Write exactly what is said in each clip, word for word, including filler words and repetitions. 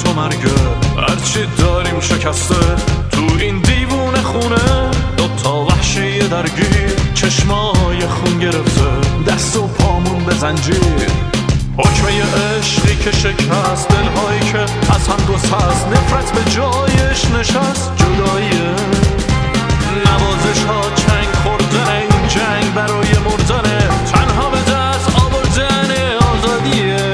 تو مرگه. هرچی داریم شکسته تو این دیوونه خونه، دوتا وحشی درگیر چشمای خون گرفته، دست و پامون به زنجیر. حکمه عشقی که شکست دلهایی که از هم گسست، نفرت به جایش نشست، جداییه. نوازش ها چنگ خوردن، این جنگ برای مردنه، تنها به دست آوردن آزادیه.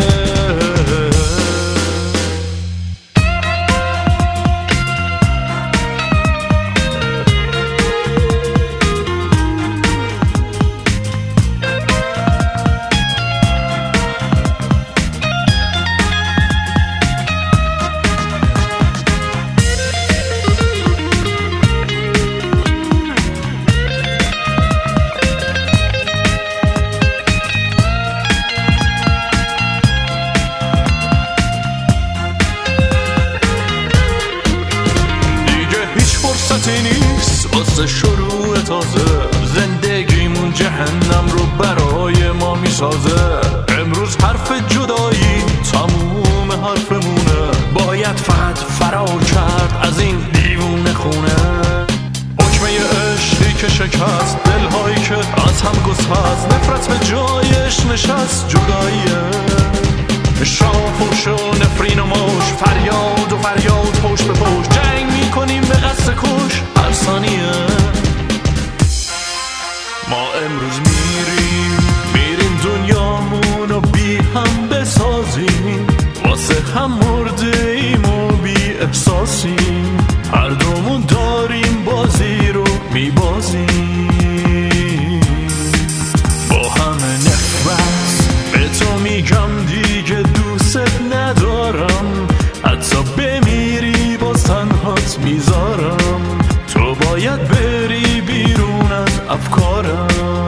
نیست واسه شروع تازه، زندگیمون جهنم رو برای ما میسازه. امروز حرف جدایی تموم حرفمونه، باید فقط فرار کرد از این دیوونه خونه. حکمه عشقی که شکست دلهایی که از هم گسست، نفرت به جایش نشست، جداییه. شام پوش و نفرین و موش، فریاد و فریاد پشت به پشت، جنگ میکنیم به قصد کش هر ثانیه. ما امروز میریم میریم دنیامون رو بی هم بسازیم، واسه هم مرده ایم و بی احساسیم، هر دومون داریم بازی رو میبازیم. با همه نفرت به تو میگم دیگه دوست ندارم، حتی بمیری باز تنهات میذارم، تو باید بری بیرون از افکارم.